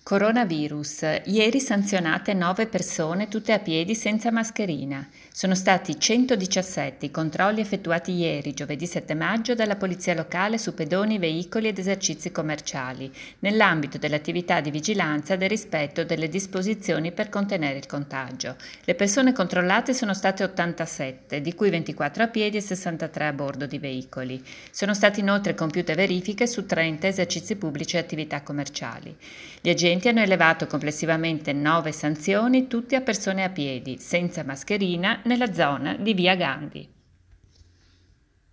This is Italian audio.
Coronavirus. Ieri sanzionate 9 persone tutte a piedi senza mascherina. Sono stati 117 i controlli effettuati ieri, giovedì 7 maggio, dalla Polizia Locale su pedoni, veicoli ed esercizi commerciali, nell'ambito dell'attività di vigilanza del rispetto delle disposizioni per contenere il contagio. Le persone controllate sono state 87, di cui 24 a piedi e 63 a bordo di veicoli. Sono state inoltre compiute verifiche su 30 esercizi pubblici e attività commerciali. Gli agenti hanno elevato complessivamente 9 sanzioni, tutte a persone a piedi, senza mascherina, nella zona di Via Gandhi.